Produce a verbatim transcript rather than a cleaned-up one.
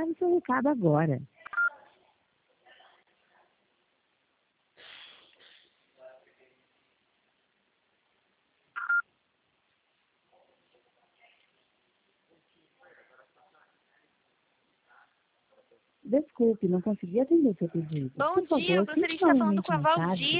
Grave seu recado agora. Desculpe, não consegui atender seu pedido. Bom Por dia, eu favor, gostaria de tente estar falando novamente com a mais tarde. Valdir.